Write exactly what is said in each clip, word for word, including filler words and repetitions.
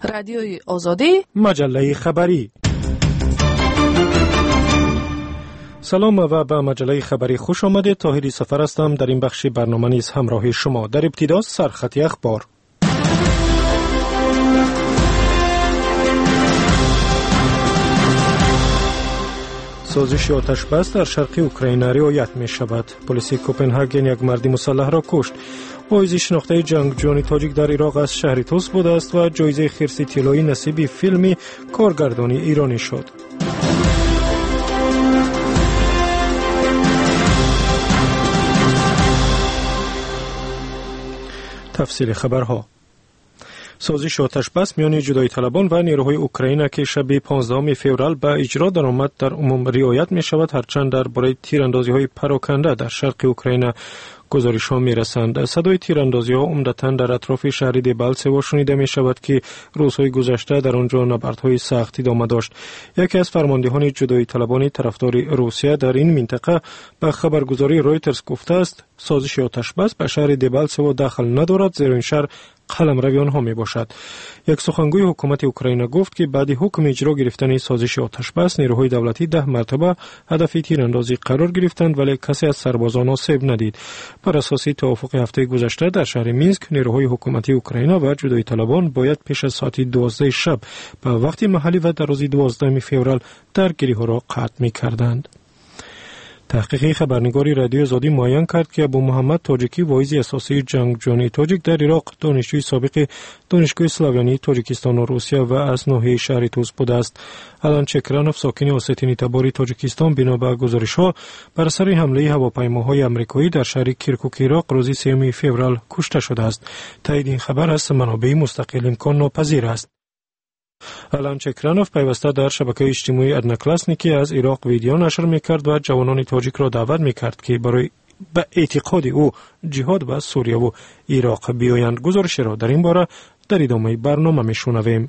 رادیوی آزادی، مجله خبری. سلام و به مجله خبری خوش آمدید. طاهری سفر هستم. در این بخش برنامه نیز همراه شما. در ابتدا سرخط اخبار. سازش آتش بس در شرق اوکراین رعایت می شود. پلیس کوپنهاگن یک مرد مسلح را کشت. آیزی شناخته جنگجویان تاجیک در عراق از شهر توس بوده است و جایزه خرس طلایی نصیب فیلم کارگردانی ایرانی شد. تفصیل خبرها. سازش آتش بس میان جدایی طلبان و نیروهای اوکراین که شب پانزدهم فوریه به اجرا درآمد در عموم رعایت می شود، هرچند درباره تیراندازی های پراکنده در شرق اوکراین گزارش ها می رسند. صدای تیراندازی ها عمدتاً در اطراف شهر دبالسه شنیده می شود که روزهای گذشته در آنجا نبردهای سخت ادامه داشت. یکی از فرماندهان جدایی طلبان طرفدار روسیه در این منطقه به خبرگزاری رویترز گفته است سازش آتش بس به شهر دبالسه داخل ندارد، زیرا این شهر قلمرو آنها می باشد. یک سخنگوی حکومت اوکراین گفت که بعد حکم اجرا گرفتن سازش آتش بس نیروهای دولتی ده مرتبه هدف تیراندازی قرار گرفتند، ولی کسی از سربازان آسیب ندید. بر اساس توافق هفته گذشته در شهر مینسک نیروهای حکومتی اوکراین و جدایی طلبان باید پیش از ساعت دوازده شب به وقت محلی و در روز دوازدهم فوریه درگیری‌ها را قطع می‌کردند. تحقیقی خبرنگاری رادیو آزادی معین کرد که ابو محمد تاجیکی واعظ اساسی جنگجویان تاجیک در عراق دانشجوی سابق دانشگاه اسلاویانی تاجیکستان و روسیه و از ناحیه شهر توس بوده است. الان چکرانوف ساکن آستین تباری تاجیکستان بنا به گزارش‌ها بر اثر حمله هواپیماهای آمریکایی در شهر کرکوک عراق روز سوم فوریه کشته شده است. تایید این خبر از منابع مستقل امکان ناپذیر است. الان چکرانوف پیوسته در شبکه اجتماعی ادناکلاسنیکی از عراق ویدیو نشر میکرد و جوانان تاجیک را دعوت میکرد که برای به اعتقاد او جهاد به سوریه و عراق بیایند. گزارش را در این باره در ادامه برنامه میشنویم.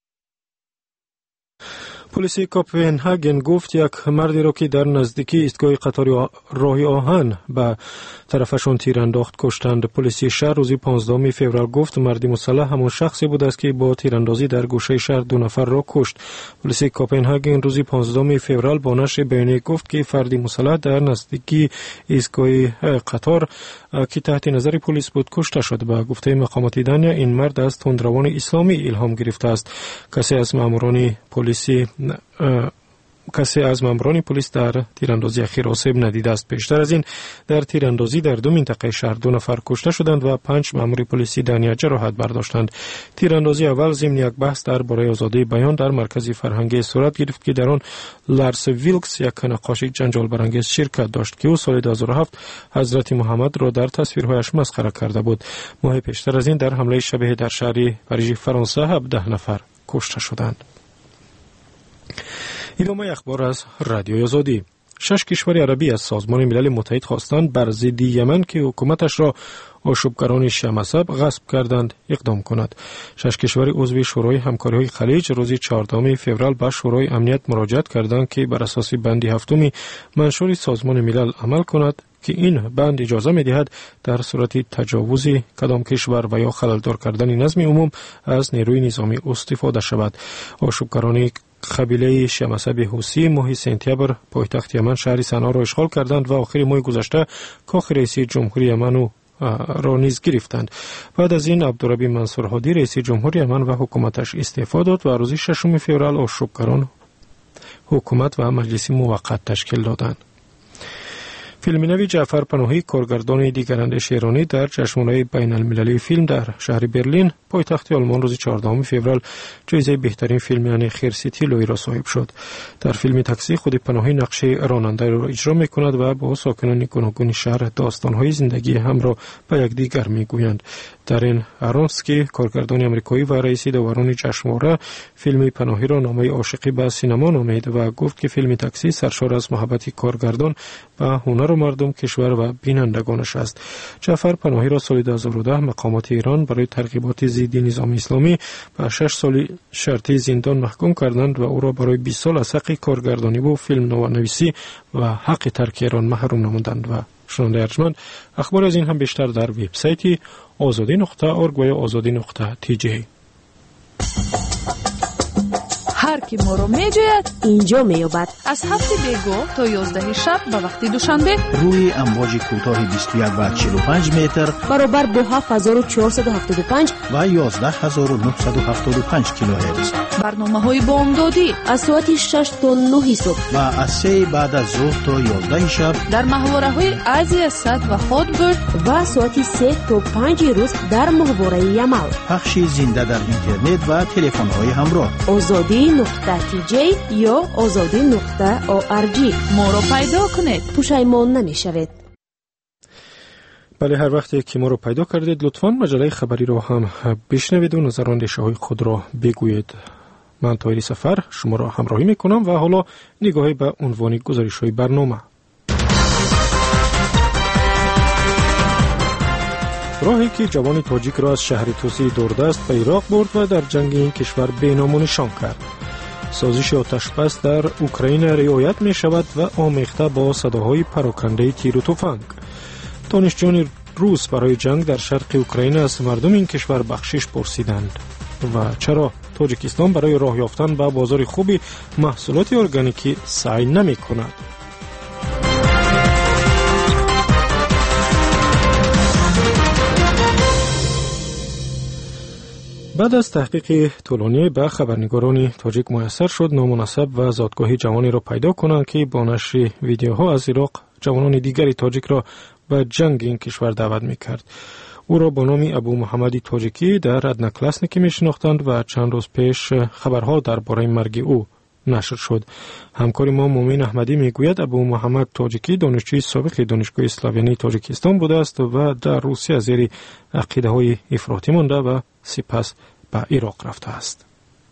پلیس کوپنهاگن گفت یک مردی را که در نزدیکی ایستگاه قطار راه آهن به طرفشان تیر انداخت کشتند. پلیس شهر روز پانزدهم فوریه گفت مردی مسلح همان شخصی بود است که با تیراندازی در گوشه شهر دو نفر را کشت. پلیس کوپنهاگن روز پانزدهم فوریه با نشر بیانیه گفت که فردی مسلح در نزدیکی ایستگاه قطار که تحت نظر پلیس بود کشته شد. به گفته مقامات دنیا این مرد از تندروان اسلامی الهام گرفته است. کسی از ماموران پلیس کسی از ماموران پلیس در تیراندازی اخیر آسیب ندیده است. پیشتر از این در تیراندازی در دو منطقه شهر دو نفر کشته شدند و پنج مامور پلیسی دنیا جراحت برداشتند. تیراندازی اول ضمن یک بحث درباره آزادی بیان در مرکز فرهنگی صورت گرفت که در آن لارس ویلکس یک نقاش جنجال برانگیز شرکت داشت که او سال دو هزار و هفت حضرت محمد را در تصویرهایش مسخره کرده بود. ماه پیشتر از این در حمله شبیه در شهر پاریژ فرانسه هفده نفر کشته شدند. ادامه اخبار از رادیو آزادی. شش کشور عربی از سازمان ملل متحد خواستند بر ضد یمن که حکومتش را آشوبگران شیعه مذهب غصب کردند اقدام کند. شش کشور عضو شورای همکاری‌های خلیج روز چهاردهم فوریه به شورای امنیت مراجعه کردند که بر اساس بند هفتم منشور سازمان ملل عمل کند که این بند اجازه می‌دهد در صورت تجاوز کدام کشور و یا خلل‌دار کردن نظم عموم از نیروی نظامی استفاده شود. آشوبگران قبیله شیعه مذهب حوثی ماه سپتامبر پایتخت یمن شهر صنعا را اشغال کردند و آخر ماه گذشته کاخ رئیس جمهوری یمن را نیز گرفتند. بعد از این عبدالربی منصور هادی رئیس جمهوری یمن و حکومتش استعفا داد و روز ششم فوریه آشوبگران حکومت و مجلس موقت تشکیل دادند. فیلم نوی جعفر پناهی کارگردان دیگراندیش ایرانی در جشنواره بین المللی فیلم در شهر برلین پایتخت آلمان روز چهاردهم فوریه جایزه بهترین فیلم یعنی خرس طلایی را صاحب شد. در فیلم تاکسی خود پناهی نقش راننده را اجرا می‌کند و با ساکنان گوناگون شهر داستان‌های زندگی هم را به یکدیگر می‌گویند. در این آرونسکی کارگردان آمریکایی و رئیس داوران جشنواره فیلم پناهی را نامه عاشقی به سینما نامید و گفت که فیلم تاکسی سرشار از محبت کارگردان به هنر و مردم کشور و بینندگانش است. جعفر پناهی را سال دو هزار و ده مقامات ایران برای ترغیبات ضد نظام اسلامی به شش سال شرطی زندان محکوم کردند و او را برای بیست سال از حق کارگردانی و فیلم نویسی و حق ترک ایران محروم نمودند. و شنونده ارجمند اخبار از این هم بیشتر در وبسایت آزادی نقطه اورگ و یا آزادی نقطه تی جی. هر کی ما رو میجوید اینجا میابد. از هفت بیگو تا یازده شب به وقت دوشنبه روی امواج کوتاه بیست و یک و چهل و پنج متر برابر با هفت هزار و چهارصد و هفتاد و پنج و یازده هزار و نهصد و هفتاد و پنج کیلوهرتز. برنامه‌های بامدادی از ساعت شش تا نه صبح و از سه بعد از ظهر تا یازده شب در محوره‌های آسیا صد و هادبرد و ساعت سه تا پنج روز در محوره یمل. پخش زنده در اینترنت و تلفن‌های همراه. آزادی نقطه تی جی یا آزادی نقطه او آر جی. ما رو پیدا کنید، پشیمان نمیشوید. بله، هر وقتی که ما رو پیدا کردید لطفاً مجله خبری رو هم بشنوید و نظر و اندیشه‌های خود را بگویید. من طاهری سفر شما را همراهی میکنم و حالا نگاهی به عنوان گزارش‌های برنامه. راهی که جوان تاجیک را از شهر توسی دوردست به عراق برد و در جنگ این کشور بینام و نشان کرد. سازش آتشبس در اوکراین رعایت می شود و آمیخته با صداهای پراکنده تیر و تفنگ. دانشجویان روس برای جنگ در شرق اوکراین از مردم این کشور بخشش پرسیدند. و چرا تاجیکستان برای راه یافتن به بازار خوبی محصولات ارگانیکی سعی نمی کند؟ بعد از تحقیق طولانی به خبرنگاران تاجیک میسر شد نامناسب و زادگاهی جوانی را پیدا کنند که با نشر ویدیوها از عراق جوانان دیگری تاجیک را به جنگ این کشور دعوت میکرد. او را با نام ابو محمد تاجیکی در ادنا کلاسنیکی میشناختند و چند روز پیش خبرها درباره مرگ او نشر شد. همکار ما مومن احمدی میگوید ابو محمد تاجیکی دانشجوی سابق دانشگاه اسلاویانی تاجیکستان بوده است و در روسیه زیر عقیده‌های افراطی مانده و سپس به عراق رفته است.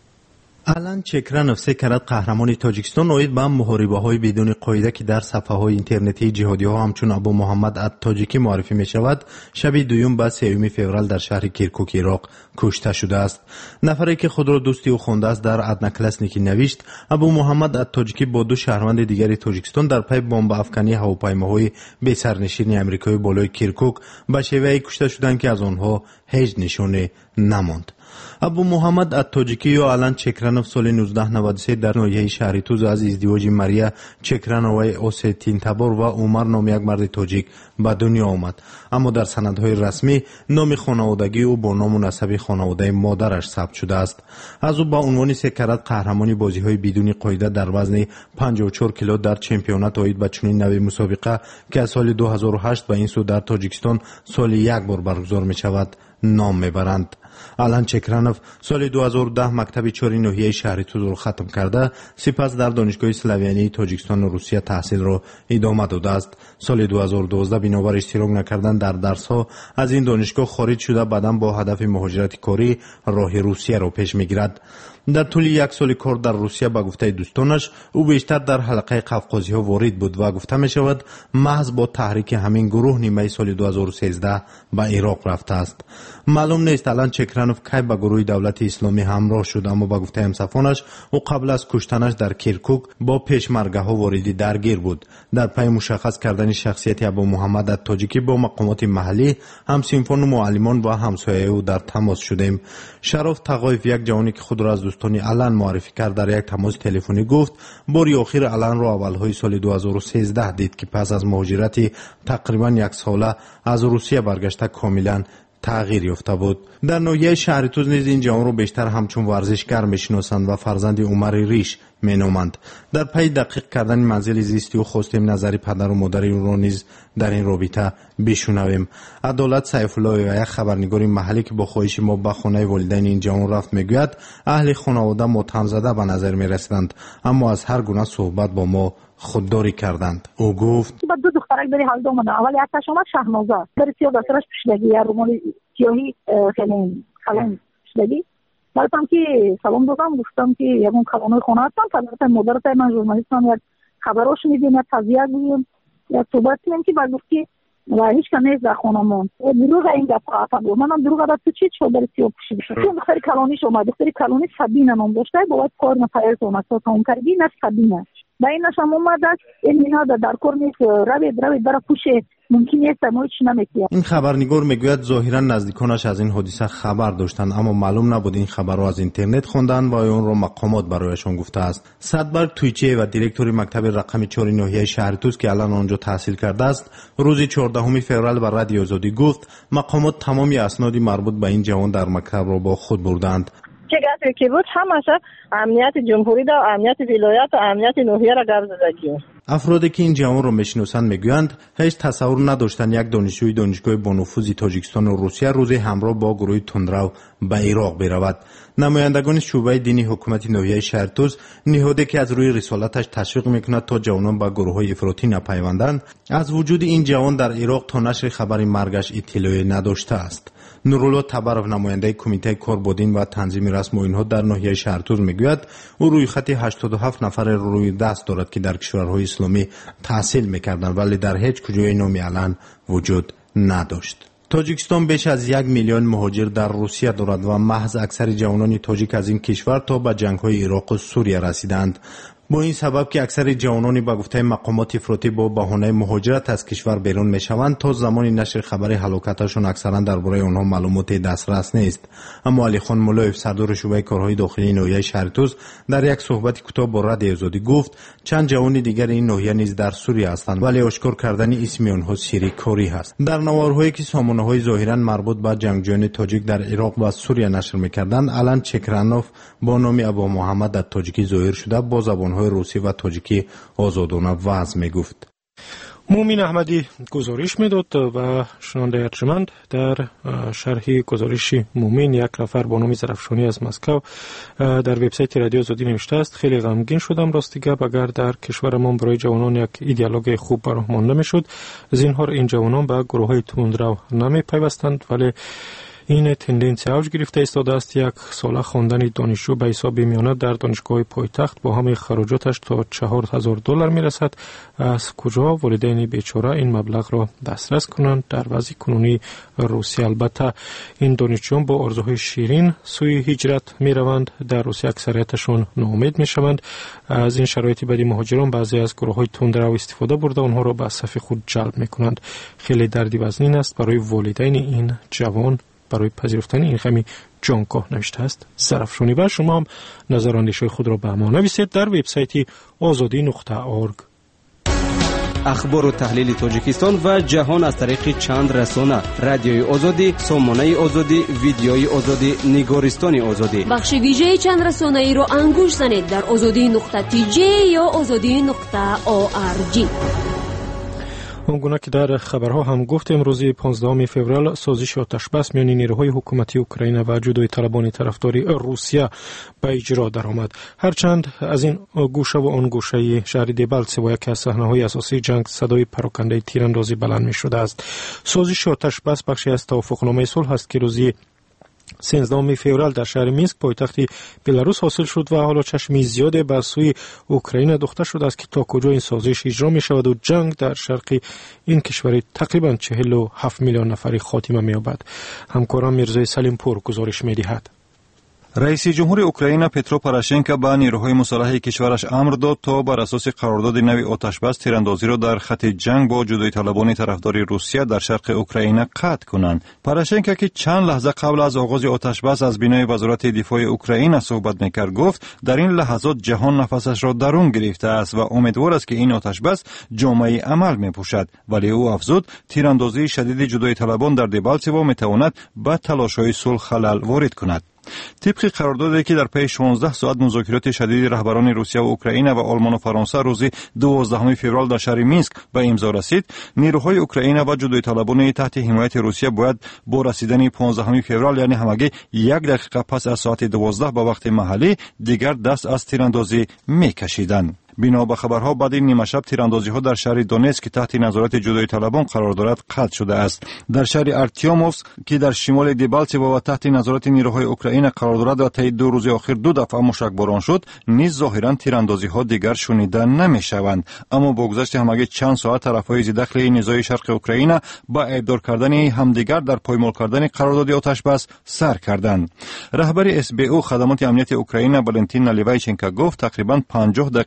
الان چکرانوف سه کرد قهرمان تاجیکستان اوید به محاربه‌های بدون قاعده که در صفحه‌های اینترنتی جهادی‌ها همچون ابو محمد ات-تاجیکی معرفی می‌شود شب دوم با سوم فوریه در شهر کیرکوک عراق کشته شده است. نفری که خود را دوستی او خوانده است در ادنا کلاسنیکی نوشت ابو محمد ات-تاجیکی با دو شهروند دیگری تاجیکستان در پی بمب افکنی هواپیماهای بی سرنشین آمریکایی بالای کیرکوک به شیوهی کشته شدند که از آنها هیچ نشانه نماند. ابو محمد ات-تاجیکی یا الان چکرانوف سال نوزده نود و سه در ناحیه شهر توز از ازدواج ماریا چکرانوای اوستین تبار و عمر نام یک مرد تاجیک به دنیا آمد، اما در سندهای رسمی نام خانوادگی او با نام و نسب خانواده مادرش ثبت شده است. از او با عنوان سه کرد قهرمانی بازی‌های بدون قاعده در وزن پنجاه و چهار کیلو در چمپیونات اوید به چنین نوع مسابقه که از سال دو هزار و هشت به این سو در تاجیکستان سال یک بار برگزار می شود نام میبرند. الان چکرانوف سال دو هزار و ده مکتب چهار ناحیه شهر توز را ختم کرده، سپس در دانشگاه اسلاویانی تاجیکستان و روسیه تحصیل را ادامه داده است. سال دو هزار و دوازده بنابر اشتراک نکردن در درس‌ها از این دانشگاه خارج شده، بعداً با هدف مهاجرت کاری راه روسیه را پیش میگیرد. در طول یک سال کار در روسیه به گفته دوستانش او بیشتر در حلقه قفقازی ها وارد بود و گفته می شود محض با تحریک همین گروه نیمه سال دو هزار و سیزده به عراق رفته است. معلوم نیست الان چکرانوف کی به گروه دولت اسلامی همراه شد، اما به گفته همسفانش او قبل از کشتنش در کیرکوک با پیشمرگه ها واردی درگیر بود. در پی مشخص کردن شخصیت ابو محمد ات-تاجیکی با مقامات محلی، همسنفان و معلمان و همسایه او در تماس شدیم. شرف تقایف یک جوانی که خود را از دوستانی الان معرفی کرد در یک تماس تلفنی گفت باری آخر الان را اولهای سال دو هزار و سیزده دید که پس از مهاجرت تقریبا یک ساله از روسیه برگشته کاملا تغییر یافته بود. در ناحیه شهر توز نیز این جوان را بیشتر همچون ورزشکار میشناسند و فرزند عمر ریش مینامند. در پی دقیق کردن منزل زیستی و خواستیم نظر پدر و مادر او را نیز در این رابطه بشنویم. عدالت سیف الله و یک خبرنگار محلی که با خواهش ما به خانه والدین این جوان رفت میگوید اهل خانواده متهم زده به نظر میرسیدند، اما از هر گونه صحبت با ما خودداری کردند. او گفت با دو دخترک بری حال دومن اول یکش اومد شهنازه بری سیاه دسترش پشلگی یا رومالی سیاهی خیلی خلون پشلگی بعدم که سلام دادم گفتم که یکون خلانوی خونه هستم پدرت مادرت من ژورنالیستم یک خبراش میدیم یک تضییق بگیم یک صحبت کنیم که بعد گفت که و هیچ که نیست در خانمون دروغ این دفعه افهم منم دروغ داد تو چی شد بری سیاه پشلگی شد دختری کلانیش اومد دختری کلانی سبینه نام داشته باید کار نفایل اومد تا هم کردی نه سبینه با این نشم اومد این ها در کار نیست روید روید برای پوش ممکن است ما هیچ نمی‌کنیم. این خبرنگار میگوید ظاهرا نزدیکانش از این حادثه خبر داشتند اما معلوم نبود این خبر را از اینترنت خواندند و اون را مقامات برایشان گفته است. صدبرگ تویچی و دیرکتور مکتب رقم چهار ناحیه شهر توس که الان آنجا تحصیل کرده است روز چهاردهم فوریه بر رادیو آزادی گفت مقامات تمام اسناد مربوط به این جوان در مکتب را با خود بردند. چه گفتی که بود همش امنیت جمهوری و امنیت ولایت و امنیت ناحیه را گرد دادیم. افرادی که این جوان را میشناسند میگویند هیچ تصور نداشتند یک دانشجوی دانشگاه بانفوذ تاجیکستان و روسیه روزی همراه با گروه تندرو به عراق برود. نمایندگان شعبه دینی حکومت ناحیه شهر توس نهادی که از روی رسالتش تشویق میکند تا جوانان به گروه‌های افراطی نپیوندند از وجود این جوان در عراق تا نشر خبر مرگش اطلاعی نداشته است. نورالله تبرف نماینده کمیته کاربردین و تنظیم رسم و اینها در ناحیه شهر توس میگوید او روی خط هشتاد و هفت نفر روی دست دارد که در کشورهای اسلامی تحصیل میکردند ولی در هیچ کجای نامی علن وجود نداشت. تاجیکستان بیش از یک میلیون مهاجر در روسیه دارد و محض اکثر جوانان تاجیک از این کشور تا به جنگ‌های عراق و سوریه رسیدند. با این سبب که اکثر جوانان با گفته مقامات افراطی با بهانه مهاجرت از کشور بیرون میشوند تا زمانی نشر خبر هلاکتشان اکثرا درباره آنها معلومات دسترس نیست. اما علی خان مولویف سردار شعبه کارهای داخلی ناحیه شهر توس در یک صحبت کوتاه با رادیو آزادی گفت چند جوان دیگر این ناحیه نیز در سوریه هستند ولی آشکار کردن اسم آنها سری کاری است. در نوارهایی که سامانه‌های ظاهرا مربوط به جنگجویان تاجیک در عراق و سوریه نشر می‌کردند الان چکرانوف با نام ابو محمد در تاجیکی ظاهر شده با زبان روسی و تاجیکی آزادانه وضع می گفت. مومین احمدی گزارش میداد و شنونده ارجمند در شرح گزارش مومین یک نفر با نام زرفشانی از مسکو در وبسایت رادیو آزادی نوشته است خیلی غمگین شدم راستی گپ اگر در کشورمان برای جوانان یک ایدئولوژی خوب براه مانده میشد زینهار این جوانان به گروه های تندرو نمی پیوستند ولی این تندنسی اوج گرفته ایستاده است. یک ساله خواندن دانشجو به حساب میانه در دانشگاه پایتخت با همه خراجاتش تا چهار هزار دلار میرسد. از کجا والدین بیچاره این مبلغ را دسترس کنند؟ در وضع کنونی روسیه البته این دانشجویان با آرزوهای شیرین سوی هجرت میروند. در روسیه اکثریتشون ناامید میشوند. از این شرایط بدی مهاجران بعضی از گروه های تندرو استفاده برده آنها را به صف خود جلب میکنند. خیلی دردی وزنین است برای والدین این جوان برای پذیرفتن این غمی جانکاه نوشته است زرفشانی. و شما هم نظر اندیشه خود را به ما نویسید در وبسایت آزادی نقطه اورگ. اخبار و تحلیل تاجیکستان و جهان از طریق چند رسانه: رادیوی آزادی، سامانه آزادی، ویدیوی آزادی، نگارستان آزادی. بخش ویژه چند رسانه ای را انگوش زنید در آزادی نقطه تی جی یا آزادی نقطه او آر جی. آنگونه که در خبرها هم گفت امروز پانزدهم فوریه سازش آتشبس میان نیروهای حکومتی اوکراین و جدای طلبان طرفداری روسیه به اجرا درآمد. هرچند از این گوشه و آن گوشه شهر دبالتسه که از صحنه‌های اساسی جنگ صدای پراکنده تیراندازی بلند می‌شده است. سازش آتشبس بخشی از توافقنامه صلح است که روزی سیزدهم فوریه در شهر مینسک پایتخت بلاروس حاصل شد و حالا چشمی زیاد بر سوی اوکراین دوخته شده است که تا کجا این سازش اجرا می شود و جنگ در شرق این کشور تقریبا چهل و هفت میلیون نفری خاتمه می یابد. همکارم میرزای سلیم پور گزارش می دهد. رئیس جمهور اوکراین پترو پوراشنکو به نیروهای مسلح کشورش امر داد تا بر اساس قرارداد نوی آتشبس تیراندازی را در خط جنگ با جدای طلبان طرفدار روسیه در شرق اوکراین قطع کنند. پوراشنکو که چند لحظه قبل از آغاز آتشبس از بینای وزارت دفاع اوکراین صحبت میکرد گفت در این لحظات جهان نفسش را درون گرفته است و امیدوار است که این آتشبس جامعه عمل میپوشد. ولی او افزود تیراندازی شدید جدای طلبان در دبالتسه میتواند به تلاش‌های صلح خلل وارد کند. طبق قراردادی که در پی شانزده ساعت مذاکرات شدید رهبران روسیه و اوکراین و آلمان و فرانسه روز دوازدهم فوریه در شهر مینسک به امضا رسید، نیروهای اوکراین و جدای طلبان تحت حمایت روسیه باید با رسیدن پانزدهم فوریه یعنی همگی یک دقیقه پس از ساعت دوازده به وقت محلی دیگر دست از تیراندازی میکشیدند. بنا به خبرها بعد این نیمه شب تیراندازی‌ها در شهر دونتسک که تحت نظارت جدای طلبان قرار دارد قطع شده است. در شهر ارتیوموفسک که در شمال دبالتسه و تحت نظارت نیروهای اوکراین قرار دارد و طی دو روز اخیر دو دفعه موشکباران شد، نیز ظاهرا تیراندازی‌ها دیگر شنیده نمی‌شوند. اما با گذشت همگی چند ساعت طرف‌های ضد نزاعی شرق اوکراین با اعدار کردن همدیگر در پایمال کردن قرارداد آتشبس سر کردند. رهبر اس بی او خدمات امنیت اوکراین والنتین نالیوایچنکو گفت تقریباً پنجاه دقیقه بعد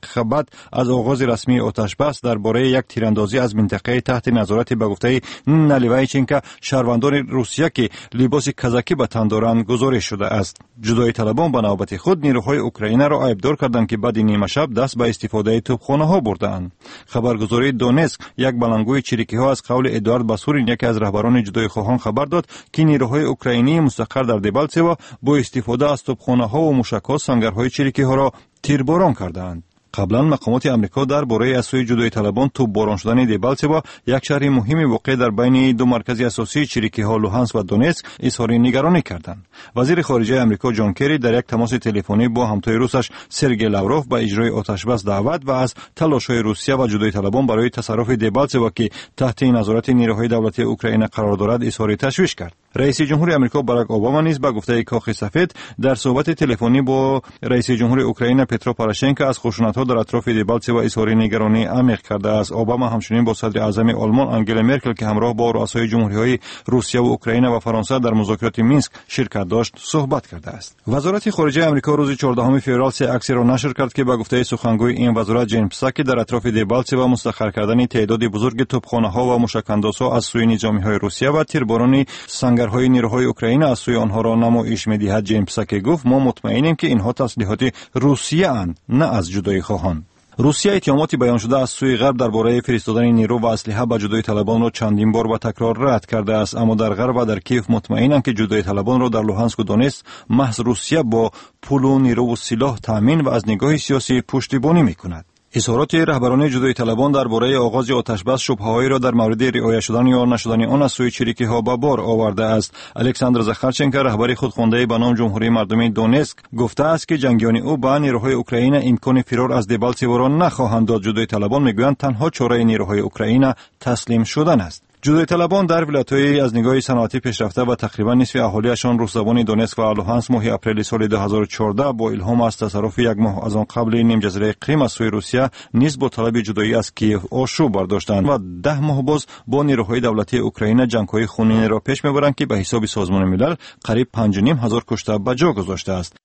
بعد از آغاز رسمی آتش بس درباره یک تیراندازی از منطقه تحت نظارت به گفته نالیوایچنکا شهروندان روسیه که لباس کازاکی به تن دارند گزارش شده است. جدایی طلبان به نوبت خود نیروهای اوکراین را عیبدار کردند که بعد نیمه شب دست به استفاده توپخانه ها بردند. خبرگزاری دونسک یک بلندگوی چریکی ها از قول ادوارد باسورین یکی از رهبران جدایی خواهان خبر داد که نیروهای اوکراینی مستقر در دبالتسو با استفاده از توپخانه ها و موشک‌ها سنگرهای چریکی ها را تیرباران کردند. قبلا مقامات امریکا درباره از سوی جدایی طلبان توپباران شدن دبالتسو، یک شهر مهم واقع در بین دو مرکز اساسی چریکی ها لوهانسک و دونتسک، اظهار نگرانی کردند. وزیر خارجه امریکا جان کری در یک تماس تلفنی با همتای روسش سرگئی لاوروف به اجرای آتش بس دعوت و از تلاش‌های روسیه و جدایی طلبان برای تصرف دبالتسو که تحت نظارت نیروهای دولتی اوکراین قرار دارد اظهار تشویش کرد. رئیس جمهور امریکا باراک اوباما نیز به گفته کاخ سفید در صحبت تلفنی با رئیس جمهور اوکراین پترو پوراشنکو از خشونت‌ها در اطراف دبالتسو اظهار نگرانی عمیق کرده است. اوباما همچنین با صدر اعظم آلمان آنگلا مرکل که همراه با رؤسای جمهوری‌های روسیه و اوکراین و فرانسه در مذاکرات مینسک شرکت داشت صحبت کرده است. وزارت خارجه امریکا روز چهاردهم فوریه سه عکسی را نشر کرد که به گفته سخنگوی این وزارت جیم پساکی در اطراف دبالتسو مستقر کردن تعداد بزرگ توپخانه‌ها و موشک‌اندازها از سوی نظامی‌های روسیه و تیرباران سنگرهای نیروهای اوکراین از سوی آنها را نمایش می‌دهد. جیم پساکی گفت ما مطمئنیم که اینها تسلیحات روسیه اند، نه از جدایی خواهان. روسیه اتهامات بیان شده از سوی غرب درباره فرستادن نیرو و اسلحه به جدایی طلبان را چندین بار و تکرار رد کرده است، اما در غرب و در کیف مطمئنند که جدایی طلبان را در لوهانسک و دونتسک محض روسیه با پول و نیرو و سلاح تامین و از نگاه سیاسی پشتیبانی می‌کند. اظهارات رهبران جدایی طلبان درباره آغاز آتش بس شبهه‌هایی را در مورد رعایت شدن یا نشدن آن از سوی چریکی ها به بار آورده است. الکساندر زاخارچنکو رهبر خودخوانده به نام جمهوری مردمی دونتسک گفته است که جنگیان او به نیروهای اوکراین امکان فرار از دبالتسو را نخواهند داد. جدایی طلبان میگویند تنها چاره نیروهای اوکراین تسلیم شدن است. جدایی طلبان در ولایت‌های از نگاه صنعتی پیشرفته و تقریبا نصف اهالیشان روس‌زبان دونتسک و لوهانسک ماه اپریل سال دو هزار و چهارده با الهام از تصرف یک ماه از آن قبل نیم جزیره کریم از سوی روسیه نیز با طلب جدایی از کیف آشوب برداشتند و ده ماه باز با نیروهای دولتی اوکراین جنگ‌های خونین را پیش می‌برند که به حساب سازمان ملل قریب پنج و نیم هزار کشته به جا گذاشته است.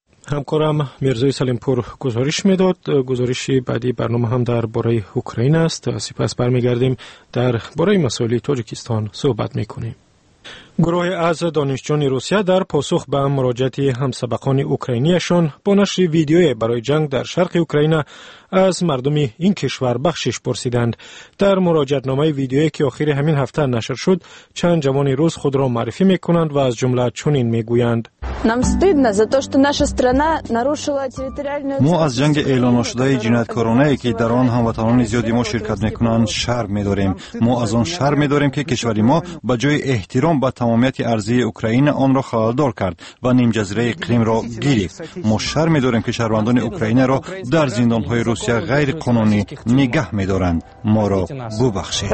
همکارم میرزای سلیمپور گزارش میداد. گزارش بعدی برنامه هم در باره اوکراین است. سپس برمیگردیم در باره مسائل تاجیکستان صحبت میکنیم. گروه از دانشجویان روسیه در پاسخ به مراجعت همسبقان اوکراینیشان با نشر ویدیوی برای جنگ در شرق اوکراین از مردم این کشور بخشش پرسیدند. در مراجعتنامه ویدیویی که آخر همین هفته نشر شد، چند جوان روس خود را معرفی میکنند و از جمله چنین میگویند: ما از جنگ اعلان نشده جنایتکارانه‌ای که در آن هموطنان زیادی ما شرکت میکنند شرم می‌داریم. ما از آن شرم می‌داریم که کشور ما به جای احترام به تمامیت ارضی اوکراین آن را خلالدار کرد و نیم جزیره کریم را گرفت. ما شرم می‌داریم که شهروندان اوکراین را در زندان‌های روسیه غیر قانونی نگه می‌دارند. ما را ببخشید.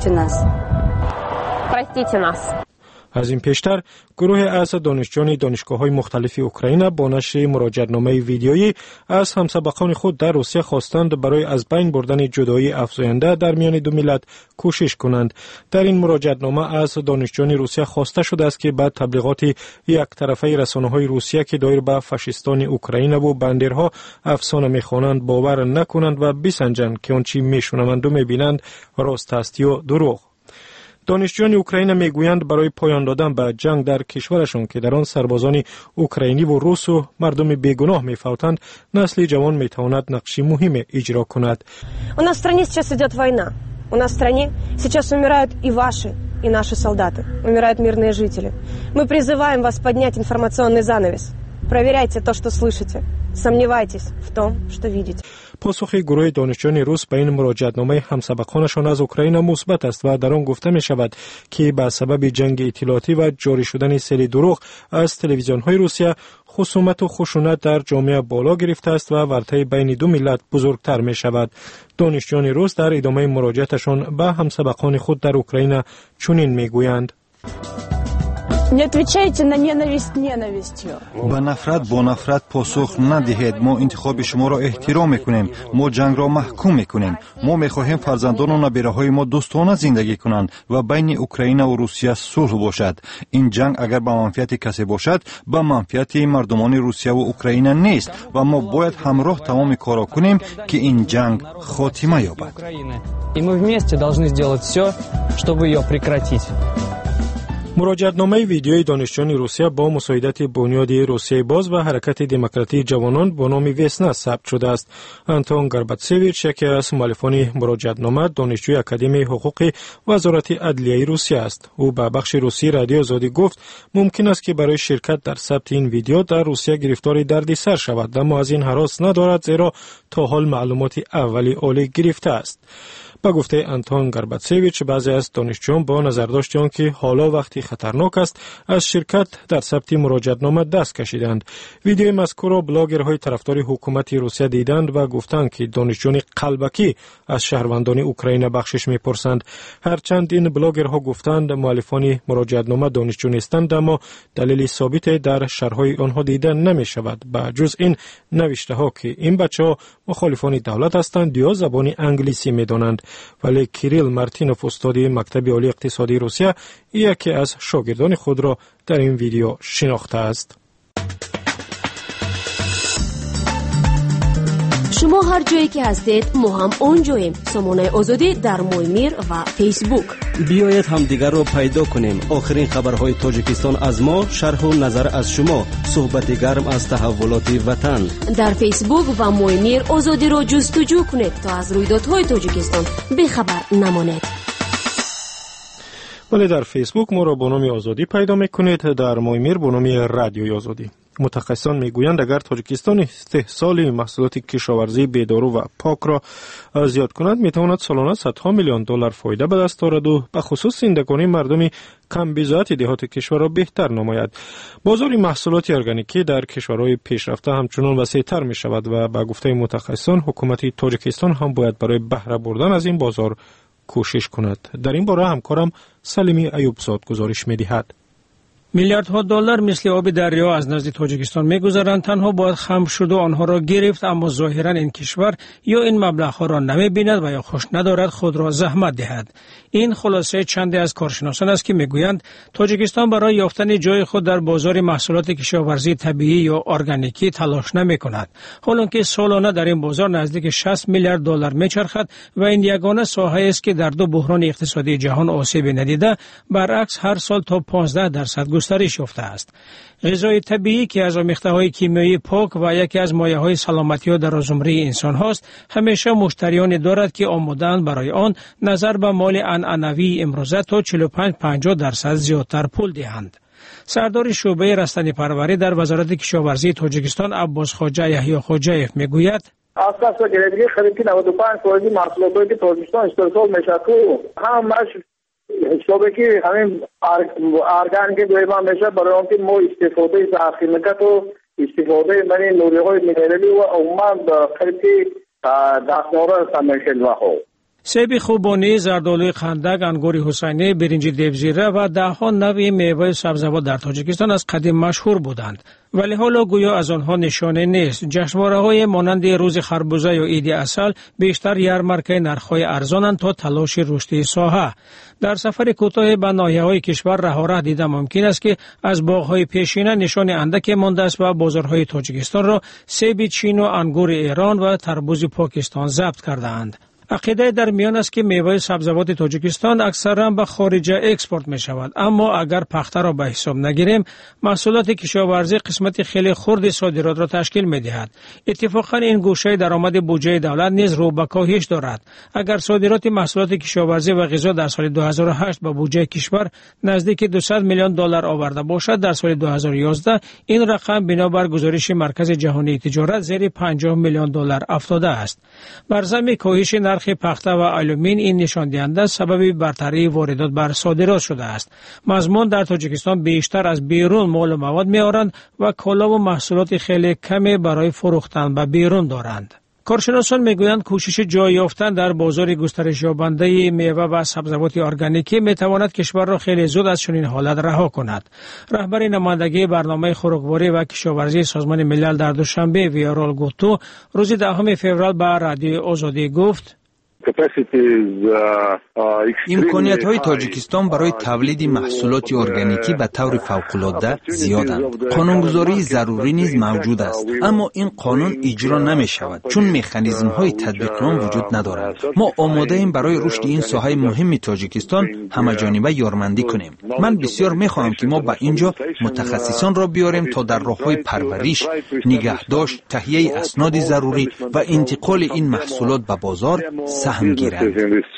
از این پیشتر گروه از دانشجویان دانشگاه‌های مختلف اوکراین با نشر مراجعتنامه ویدیویی از همسبقان خود در روسیه خواستند برای از بین بردن جدایی افزاینده در میان دو ملت کوشش کنند. در این مراجعتنامه از دانشجویان روسیه خواسته شده است که بعد تبلیغات یک طرفه رسانه‌های روسیه که دایر به فاشیستان اوکراین و بندرها افسانه می‌خوانند باور نکنند و بسنجند که آنچه می‌شنوند و می‌بینند راست است یا دروغ. دانشجویان اوکراین میگویند برای پایان دادن به جنگ در کشورشان که در آن سربازان اوکراینی و روس و مردم بیگناه میفوتند، نسل جوان میتواند نقشی مهم اجرا کند. У нас в стране сейчас идет война. У нас в стране сейчас умирают и ваши, и наши солдаты. Умирают мирные жители. Мы призываем вас поднять информационный занавес. Проверяйте то, что слышите. Сомневайтесь в том, что видите. پاسخ گروه دانشجویان روس به این مراجعتنامه همسبقانشان از اوکراین مثبت است و در آن گفته می شود که به سبب جنگ اطلاعاتی و جاری شدن سری دروغ از تلویزیون‌های روسیه خصومت و خشونت در جامعه بالا گرفته است و ورطه بین دو ملت بزرگتر می شود. دانشجویان روس در ادامه مراجعتشان به همسبقان خود در اوکراین چنین می گویند: Не отвечайте на ненависть ненавистью. با نفرت با نفرت پاسخ ندهید. ما انتخاب شما را احترام میکنیم. ما جنگ را محکوم میکنیم. ما میخواهیم فرزندان و نبیره‌های ما دوستانه زندگی کنند و بین اوکراین و روسیه صلح باشد. این جنگ اگر به منفعت کسی باشد، به منفعت مردمان روسیه و اوکراین نیست و ما باید همراه تمام کارا کنیم که این جنگ خاتمه یابد. И мы вместе должны сделать все, чтобы ее прекратить. مراجعتنامه ویدیوی دانشجویان روسیه با مساعدت بنیاد روسیه باز و حرکت دموکراتی جوانان با نام وسنا ثبت شده است. آنتون گارباتسویچ، یکی از مؤلفان مراجعتنامه، دانشجوی اکادمی حقوق وزارت عدلیه روسیه است. او به بخش روسی رادیو آزادی گفت ممکن است که برای شرکت در ثبت این ویدیو در روسیه گرفتار دردسر شود، اما از این هراس ندارد زیرا تا حال معلومات اولی عالی گرفته است. با گفته آنتون گارباتسویچ، بعضی از دانشجویان با نظر داشت آنکه حالا وقتی خطرناک است از شرکت در ثبت مراجعتنامه دست کشیدند. ویدیوی مذکور را بلاگرهای طرفدار حکومت روسیه دیدند و گفتند که دانشجویان قلبکی از شهروندان اوکراین بخشش می‌پرسند. هرچند این بلاگرها گفتند مؤلفان مراجعتنامه دانشجو نیستند، اما دلیل ثابت در شرح‌های آنها دیده نمی‌شود. با جز این نوشته‌ها که این بچه‌ها مخالفان دولت هستند یا زبان انگلیسی می‌دانند. ولی کیریل مارتینوف، استاد مکتب عالی اقتصادی روسیه، یکی از شاگردان خود را در این ویدیو شناخته است. شما هر جایی که هستید ما هم اونجاییم. سامانه آزادی در مویمیر و فیسبوک. بیایید همدیگر را پیدا کنیم. آخرین خبرهای تاجیکستان از ما، شرح و نظر از شما، صحبت گرم از تحولات وطن. در فیسبوک و مویمیر آزادی را جستجو کنید تا از رویدادهای تاجیکستان بیخبر نمانید. ولی در فیسبوک ما را با نام آزادی پیدا میکنید، در مویمیر با نام رادیوی آزادی. متخصصان میگویند اگر تاجیکستان استحصال محصولات کشاورزی بیدارو و پاک را زیاد کند میتواند سالانه صدها میلیون دلار فایده به دست آورد و به خصوص زندگانی مردم کم بضاعت دهات کشور را بهتر نماید. بازار محصولات ارگانیکی در کشورهای پیشرفته همچنان وسیع‌تر می شود و به گفته متخصصان حکومت تاجیکستان هم باید برای بهره بردن از این بازار کوشش کند. در این باره همکارم سلیمی ایوبزاد گزارش می‌دهد. میلیاردها دلار مثل آب دریا از نزد تاجیکستان می‌گذرند. تنها باید خم شد و آنها را گرفت، اما ظاهراً این کشور یا این مبلغ‌ها را نمی‌بیند و یا خوش ندارد خود را زحمت دهد. این خلاصه چندی از کارشناسان است که میگویند تاجیکستان برای یافتن جای خود در بازار محصولات کشاورزی طبیعی یا ارگانیکی تلاش نمی‌کند، حالانکه سالانه در این بازار نزدیک شصت میلیارد دلار می‌چرخد و این یگانه ساحه است که در دو بحران اقتصادی جهان آسیب ندیده، برعکس هر سال تا پانزده درصد گسترش یافته است. غذای طبیعی که از آمیخته‌های کیمیایی پاک و یکی از مایه‌های سلامتی و در زمره انسان هاست، همیشه مشتریانی دارد که آماده‌اند برای آن نظر به مال عنعنوی امروزه تا چهل و پنج تا پنجاه درصد زیادتر پول دهند. سردار شعبه رستنی پروری در وزارت کشاورزی تاجیکستان عباس خواجه یحیی خواجه‌ایف میگوید اساس گرفتگی خرید که نود و پنج درصد محصولات که تاجیکستان استحصال میشه تو همش شعبه که همین ارگان که دویما میشه برای آنکه ما استفاده از خیمکت و استفاده من نوریهای مینرلی و عموما خرید دستمارا سمیشل و خوب سیب خوبانی، زردآلوی خندق، انگور حسینی، برنج دیوزیره و دهها نوع میوه سبزیجات در تاجیکستان از قدیم مشهور بودند، ولی حالا گویا از آنها نشانه نیست. جشنواره‌های مانند روز خربوزه یا عید عسل بیشتر یارمارکه نرخ‌های ارزانند تا تلاش رشدی ساحه. در سفر کوتاه به ناحیه‌های کشور راه و راه دیده ممکن است که از باغ‌های پیشینه نشان اندکی مانده است و بازارهای تاجیکستان را سیب چین و انگور ایران و تربوز پاکستان ضبط کرده‌اند. عقیده در میان است که میوه سبزیجات تاجیکستان اکثرا به خارج اکسپورت می شود، اما اگر پخته را به حساب نگیریم محصولات کشاورزی قسمت خیلی خرد صادرات را تشکیل می دهد. اتفاقا این گوشه درآمد بودجه دولت نیز رو به کاهش دارد. اگر صادرات محصولات کشاورزی و غذا در سال دو هزار و هشت به بودجه کشور نزدیک دویست میلیون دلار آورده باشد، در سال دو هزار و یازده این رقم بنابر گزارش مرکز جهانی تجارت زیر پنجاه میلیون دلار افتاده است. بر ضمن کاهش نرخ پخته و آلومین این نشان دهنده سبب برتری واردات بر صادرات شده است. مضمون در تاجیکستان بیشتر از بیرون مال و مواد می‌آورند و کالا و محصولات خیلی کمی برای فروختن به بیرون دارند. کارشناسان میگویند کوشش جای یافتن در بازار گسترش یابنده میوه و سبزیجات ارگانیکی میتواند کشور را خیلی زود از چنین حالت رها کند. رهبر نمایندگی برنامه خوراکواری و کشاورزی سازمان ملل در دوشنبه ویارال گوتو روز دهم فوریه به رادیوی آزادی گفت: امکانیت های تاجیکستان برای تولید محصولات ارگانیکی به طور فوق‌العاده زیادند. قانونگذاری ضروری نیز موجود است، اما این قانون اجرا نمی شود چون مکانیزم های تطبیق آن وجود ندارد. ما آماده ایم برای رشد این ساحه مهم تاجیکستان همه‌جانبه یارمندی کنیم. من بسیار می خواهم که ما به اینجا متخصصان را بیاریم تا در راه‌های پرورش، نگهداشت، تهیه اسناد ضروری و انتقال این محصولات به بازار سهم گیرند.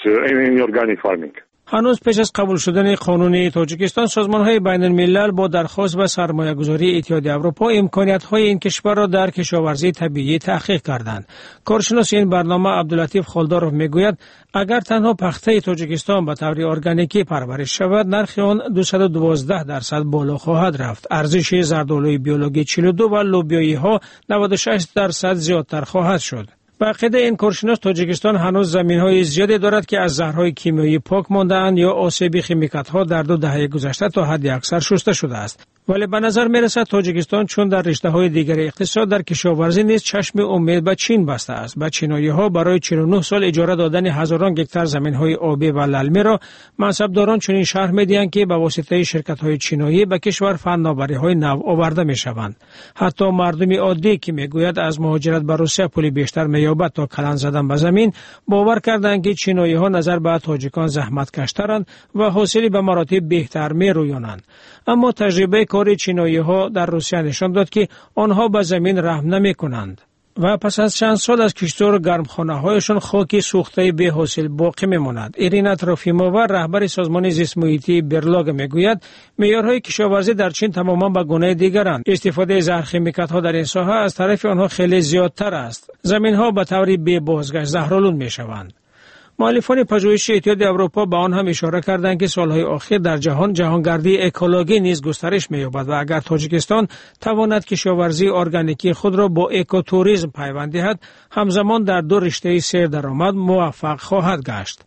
هنوز پیش از قبول شدن قانون تاجیکستان، سازمان‌های بین‌الملل با درخواست به سرمایه‌گذاری اتحادیه اروپا امکانیت‌های این کشور را در کشاورزی طبیعی تحقیق کردند. کارشناس این برنامه عبداللطیف خالدارov میگوید اگر تنها پخته تاجیکستان به طور ارگانیکی پرورش شود، نرخ آن دویست و دوازده درصد بالا خواهد رفت. ارزش زردآلوی بیولوژی چهل و دو و لوبیایی‌ها نود و شش درصد زیادتر خواهد شد. به عقیده این کارشناس، تاجیکستان هنوز زمین‌های زیادی دارد که از زهرهای کیمیایی پاک مانده‌اند یا آسیب خیمیکات‌ها در دو دهه گذشته تا حد اکثر شسته شده است. ولی به نظر می‌رسد تاجیکستان چون در رشته‌های دیگر اقتصاد در کشاورزی نیز چشم امید به چین بسته است. به چینایی‌ها برای چهل و نه سال اجاره دادن هزاران هکتار زمین‌های آبی و للمی را منصبداران چنین شرح می‌دهند که به واسطه شرکت‌های چینایی به کشور فناوری‌های نو آورده می‌شوند. حتی مردم عادی که می‌گوید از مهاجرت به روسیه پول بیشتر می‌یابد تا کلان زدن به زمین، باور کردند که چینایی‌ها نظر به تاجیکان زحمتکش‌ترند و حاصلی به مراتب بهتر می‌رویانند. اما تجربه کار چینایی‌ها در روسیه نشان داد که آنها به زمین رحم نمی‌کنند و پس از چند سال از کشتار گرمخانه‌هایشان خاک سوخته به حاصل باقی می‌ماند. ایرینا تروفیمووا، رهبر سازمان زیست محیطی برلاگ، میگوید معیارهای کشاورزی در چین تماما به گونه دیگرند. استفاده زهرخیمیکات‌ها در این ساحه از طرف آنها خیلی زیادتر است. زمین‌ها به طور بی بازگشت زهرآلود می‌شوند. مؤلفان پژوهش اتحادیه اروپا به آن هم اشاره کردند که سالهای اخیر در جهان جهانگردی اکولوژی نیز گسترش می‌یابد و اگر تاجیکستان تواند کشاورزی ارگانیکی خود را با اکوتوریسم پیوند دهد، همزمان در دو رشته سیر درآمد موفق خواهد گشت.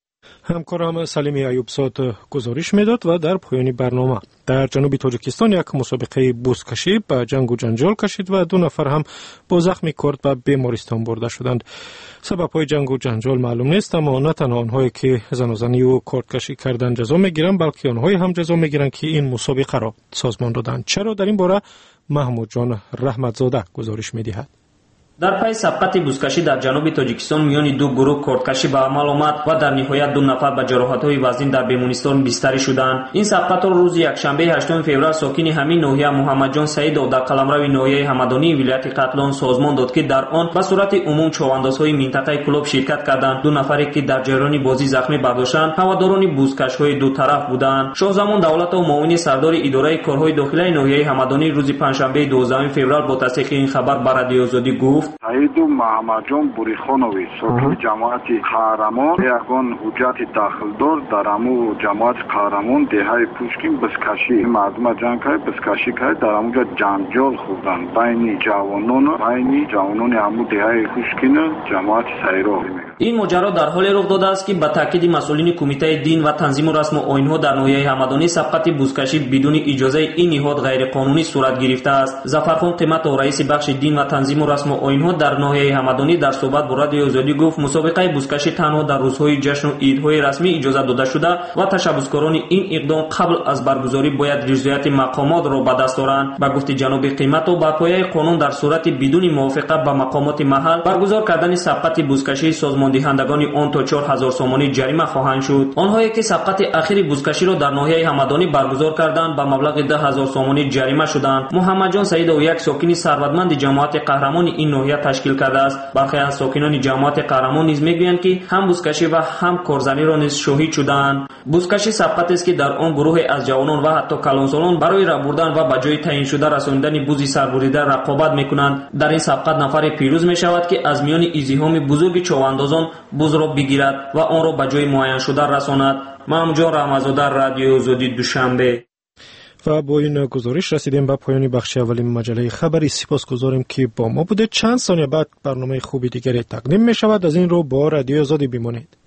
همکارم سلیمی ایوبزاد گزارش میداد و در پایان برنامه در جنوب تاجیکستان یک مسابقه بزکشی به جنگ و جنجال کشید و دو نفر هم با زخمی کرد و بیمارستان برده شدند. سبب‌های جنگ و جنجال معلوم نیست، اما نه تنها آنهایی که زن و زنی و کردکشی کردند جزا میگیرند، بلکه آنهایی هم جزا میگیرند که این مسابقه را سازمان دادند. چرا؟ در این باره محمود جان رحمتزاده گزارش میدهد. در پای سبقت بزکشی در جنوب تاجیکستان میان دو گروه کردکشی به عمل آمد و در نهایت دو نفر با جراحت‌های وزین در بیمارستان بستری شدند. این سبقت را روز یکشنبه هشتم فوریه ساکن همین ناحیه محمد جان سعید و در قلمرو ناحیه همدانی ولایت قتلان سازمان داد که در آن به صورت عموم چواندازهای منطقه کلوب شرکت کردند. دو نفری که در جریان بازی زخمی برداشتند هواداران بزکش‌های دو طرف بودند. شاهزمان دولت و معاون سردار اداره کارهای داخلی ناحیه همدانی روز پنجشنبه دوازدهم فوریه با تصدیق این خبر به رادیو آزادی گفت: سعید محمد جان بوریخانوی ساکن جماعت قهرمان یگان حجت داخلدار در امو جماعت قهرمان دهه پوشکین بزکشی مردم جنگ کرد بزکشی کرد در اموجا جنجال خوردن بین جوانان بین جوانان امو دهه پوشکین جماعت سیرو. این ماجرا در حال رخ داده است که به تاکید مسئولین کمیته دین و تنظیم و رسم و آیین‌ها در ناحیه همدانی سبقت بزکشی بدون اجازه این نهاد غیر قانونی صورت گرفته است. ظفرخان قیمت و رئیس بخش دین و تنظیم و رسم و آیین‌ها در ناحیه همدانی در صحبت با رادیو آزادی گفت مسابقه بزکشی تنها در روزهای جشن و عیدهای رسمی اجازه داده شده و تشبثکاران این اقدام قبل از برگزاری باید رضایت مقامات را به دست آورند. با گفت جناب قیمت و بر پایه قانون در صورت بدون موافقت با مقامات محل برگزار کردن سبقت بزکشی سازمان دهندگان آن تا چهار هزار سومانی جریمه خواهند شد. آنهایی که سبقت اخیر بزکشی را در ناحیه همدانی برگزار کردند با مبلغ ده هزار سومانی جریمه شدند. محمد جان سعید و یک ساکن ثروتمند جماعت قهرمان این ناحیه تشکیل کرده است. برخی از ساکنان جماعت قهرمان نیز میگویند که هم بزکشی و هم کارزنی را نیز شاهد شدند. بزکشی سبقت است که در آن گروه از جوانان و حتی کلانسالان برای راه بردن و به جای تعیین شده رساندن بز سربریده رقابت میکنند. در این سبقت نفر پیروز می شود که از میان ازدحام بزرگ چواندازان بز را بگیرد و آن را به جای معین شده رساند. محمود جان رحمتزاده، رادیو آزادی، دوشنبه. و با این گزارش رسیدیم به پایان بخش اولی مجله خبری. سپاسگزاریم که با ما بوده. چند ثانیه بعد برنامه خوبی دیگری تقدیم می شود. از این رو با رادیو آزادی بمانید.